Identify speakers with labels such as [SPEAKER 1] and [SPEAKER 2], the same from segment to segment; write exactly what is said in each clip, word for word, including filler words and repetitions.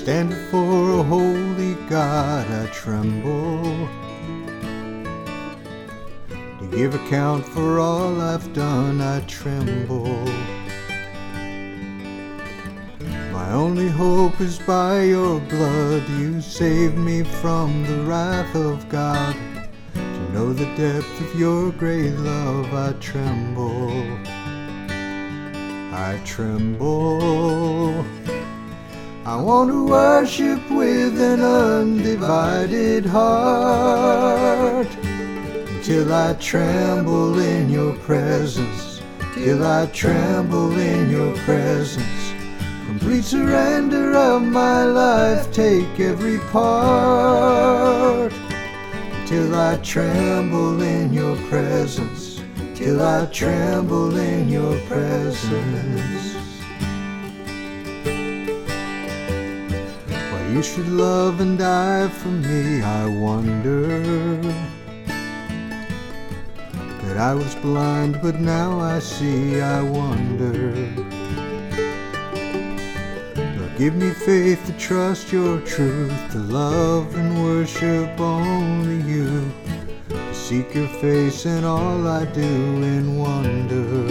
[SPEAKER 1] stand before a holy God, I tremble to give account for all I've done. I tremble. My only hope is by your blood. You saved me from the wrath of God. To know the depth of your great love, I tremble. I tremble. I want to worship with an undivided heart, till I tremble in your presence, till I tremble in your presence. Complete surrender of my life, take every part, till I tremble in your presence, till I tremble in your presence. Why you should love and die for me, I wonder. That I was blind, but now I see, I wonder. Lord, give me faith to trust your truth, to love and worship only you, to seek your face in all I do in wonder,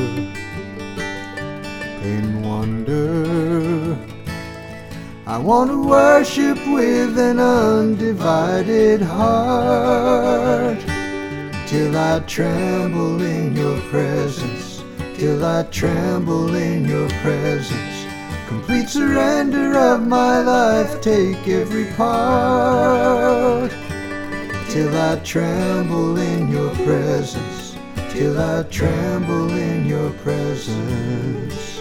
[SPEAKER 1] in wonder. I want to worship with an undivided heart, till I tremble in your presence, till I tremble in your presence. Complete surrender of my life, take every part, till I tremble in your presence, till I tremble in your presence.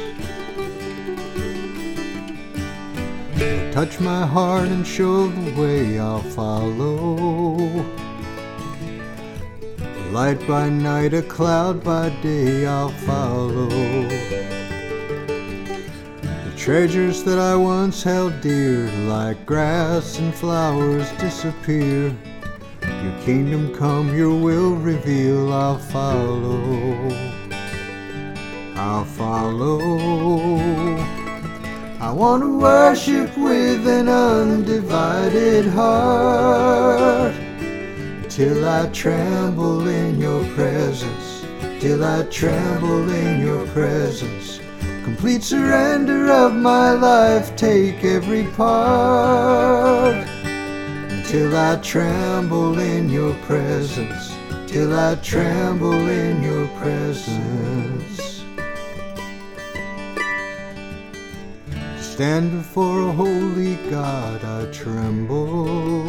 [SPEAKER 1] Touch my heart and show the way, I'll follow. A light by night, a cloud by day, I'll follow. The treasures that I once held dear, like grass and flowers, disappear. Your kingdom come, your will reveal, I'll follow. I'll follow. I want to worship with an undivided heart, till I tremble in your presence, till I tremble in your presence. Complete surrender of my life, take every part, till I tremble in your presence, till I tremble in your presence. Stand before a holy God, I tremble.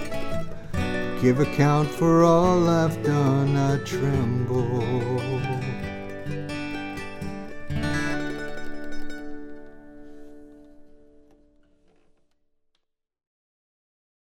[SPEAKER 1] Give account for all I've done, I tremble.